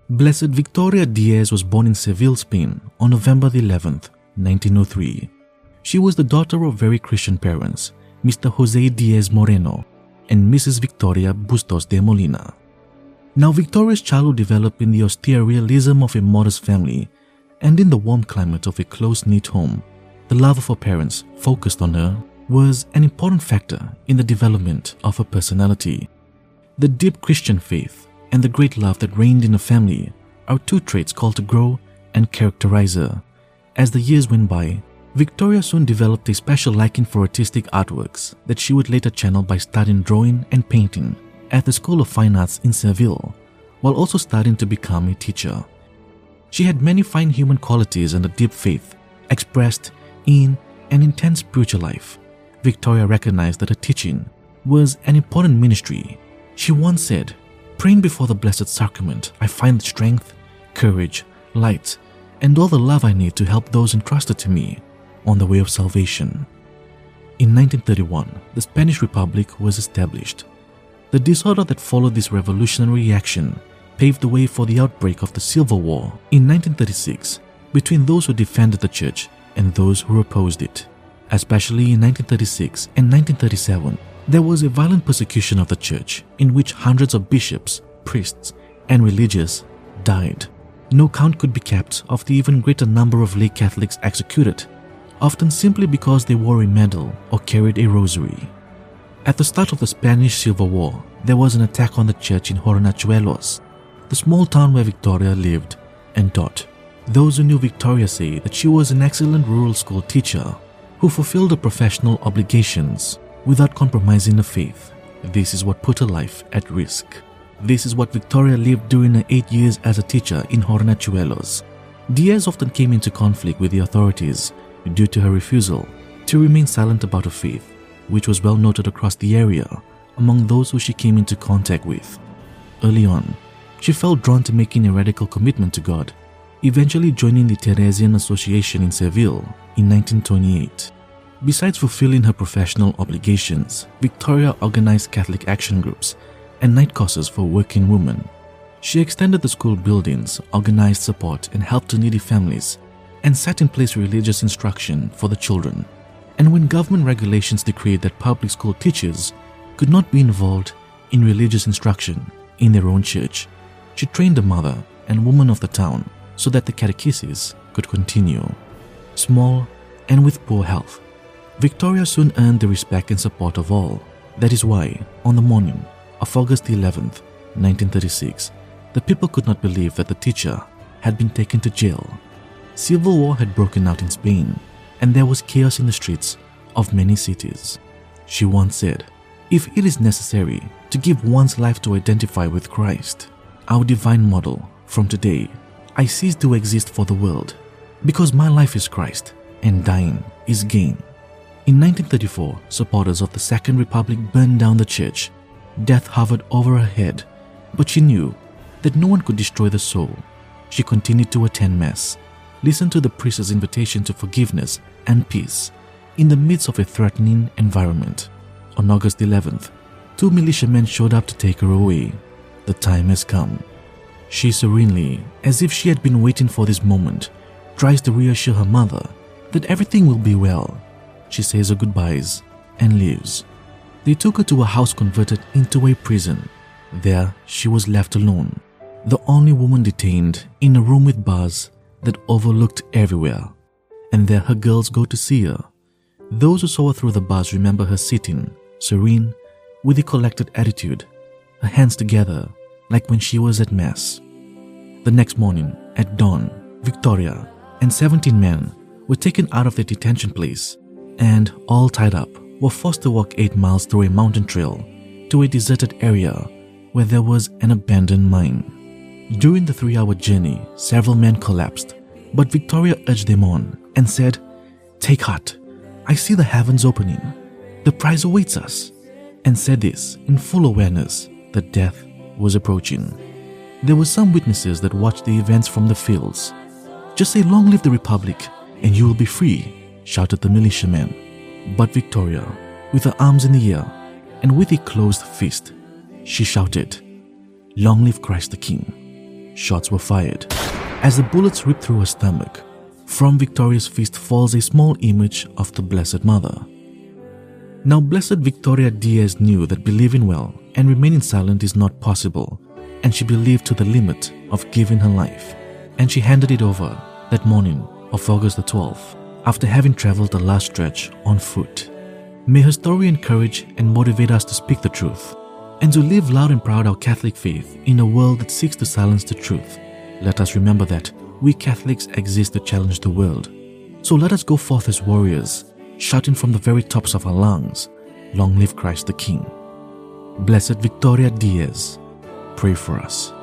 Blessed Victoria Diaz was born in Seville, Spain on November 11th, 1903. She was the daughter of very Christian parents, Mr. Jose Diaz Moreno and Mrs. Victoria Bustos de Molina. Now, Victoria's childhood developed in the austere realism of a modest family and in the warm climate of a close-knit home. The love of her parents, focused on her, was an important factor in the development of her personality. The deep Christian faith and the great love that reigned in her family are two traits called to grow and characterize her. As the years went by, Victoria soon developed a special liking for artistic artworks that she would later channel by studying drawing and painting at the School of Fine Arts in Seville, while also studying to become a teacher. She had many fine human qualities and a deep faith expressed in an intense spiritual life. Victoria recognized that her teaching was an important ministry. She once said, "Praying before the Blessed Sacrament, I find strength, courage, light, and all the love I need to help those entrusted to me on the way of salvation." In 1931, the Spanish Republic was established. The disorder that followed this revolutionary action paved the way for the outbreak of the Civil War in 1936 between those who defended the church and those who opposed it. Especially in 1936 and 1937, there was a violent persecution of the church in which hundreds of bishops, priests, and religious died. No count could be kept of the even greater number of lay Catholics executed, often simply because they wore a medal or carried a rosary. At the start of the Spanish Civil War, there was an attack on the church in Hornachuelos, the small town where Victoria lived and taught. Those who knew Victoria say that she was an excellent rural school teacher who fulfilled her professional obligations without compromising her faith. This is what put her life at risk. This is what Victoria lived during her 8 years as a teacher in Hornachuelos. Diaz often came into conflict with the authorities due to her refusal to remain silent about her faith, which was well noted across the area among those who she came into contact with. Early on, she felt drawn to making a radical commitment to God, eventually joining the Theresian Association in Seville in 1928. Besides fulfilling her professional obligations, Victoria organized Catholic action groups and night courses for working women. She extended the school buildings, organized support and help to needy families, and set in place religious instruction for the children. And when government regulations decreed that public school teachers could not be involved in religious instruction in their own church, she trained the mother and woman of the town so that the catechesis could continue. Small and with poor health, Victoria soon earned the respect and support of all. That is why, on the morning of August 11th, 1936, the people could not believe that the teacher had been taken to jail. Civil war had broken out in Spain, and there was chaos in the streets of many cities. She once said, "If it is necessary to give one's life to identify with Christ, our divine model, from today, I cease to exist for the world, because my life is Christ, and dying is gain." In 1934, supporters of the Second Republic burned down the church. Death hovered over her head, but she knew that no one could destroy the soul. She continued to attend Mass, listen to the priest's invitation to forgiveness and peace in the midst of a threatening environment. On August 11th, 2 militiamen showed up to take her away. The time has come. She serenely, as if she had been waiting for this moment, tries to reassure her mother that everything will be well. She says her goodbyes and leaves. They took her to a house converted into a prison. There, she was left alone, the only woman detained in a room with bars that overlooked everywhere. And there her girls go to see her. Those who saw her through the bars remember her sitting, serene, with a collected attitude, her hands together, like when she was at Mass. The next morning, at dawn, Victoria and 17 men were taken out of their detention place and, all tied up, were forced to walk 8 miles through a mountain trail to a deserted area where there was an abandoned mine. During the 3-hour journey, several men collapsed, but Victoria urged them on and said, "Take heart, I see the heavens opening. The prize awaits us," and said this in full awareness that death was approaching. There were some witnesses that watched the events from the fields. "Just say, 'Long live the Republic,' and you will be free," shouted the militiamen. But Victoria, with her arms in the air and with a closed fist, she shouted, "Long live Christ the King." shots were fired. As the bullets ripped through her stomach, from Victoria's fist falls a small image of the Blessed Mother. Now, Blessed Victoria Diaz knew that believing well and remaining silent is not possible, and she believed to the limit of giving her life, and she handed it over that morning of August the 12th, after having traveled the last stretch on foot. May her story encourage and motivate us to speak the truth, and to live loud and proud our Catholic faith in a world that seeks to silence the truth. Let us remember that we Catholics exist to challenge the world. So let us go forth as warriors, shouting from the very tops of our lungs, "Long live Christ the King." Blessed Victoria Diaz, pray for us.